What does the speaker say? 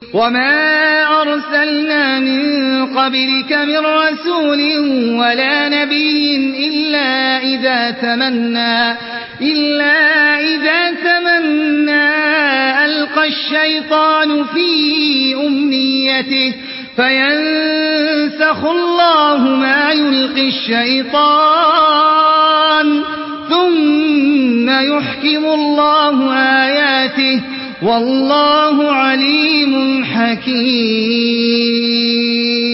وما أرسلنا من قبلك من رسول ولا نبي إلا إذا تمنى ألقى الشيطان في أمنيته فينسخ الله ما يلقي الشيطان ثم يحكم الله آياته والله عليم حكيم.